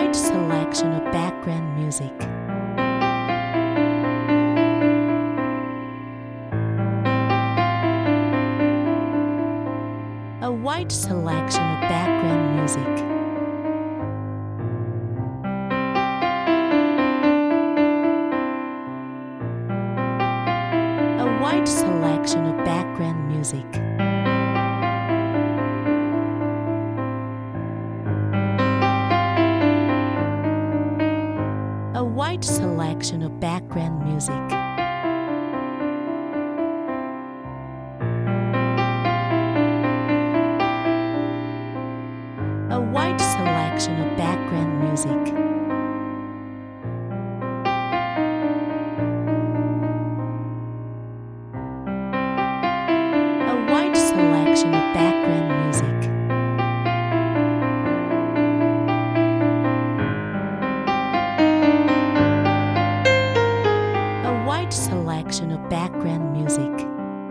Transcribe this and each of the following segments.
wide selection of background music. A wide selection of background music. A wide selection of background music. A wide selection of background music. A wide selection of background music. A wide selection of background music. A wide selection of background music.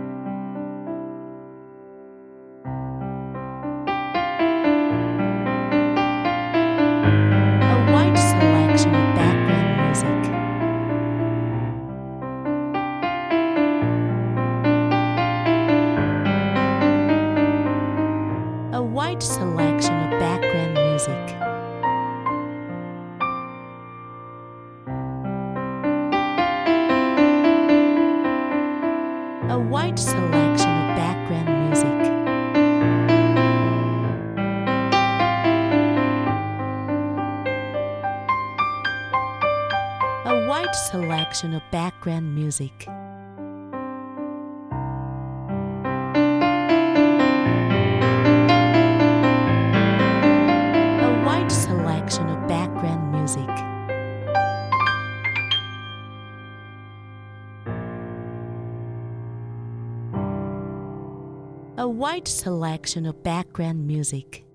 A wide selection of background music. A wide selection of background music. A wide selection of background music. A wide selection of background music. A wide selection of background music. A wide selection of background music.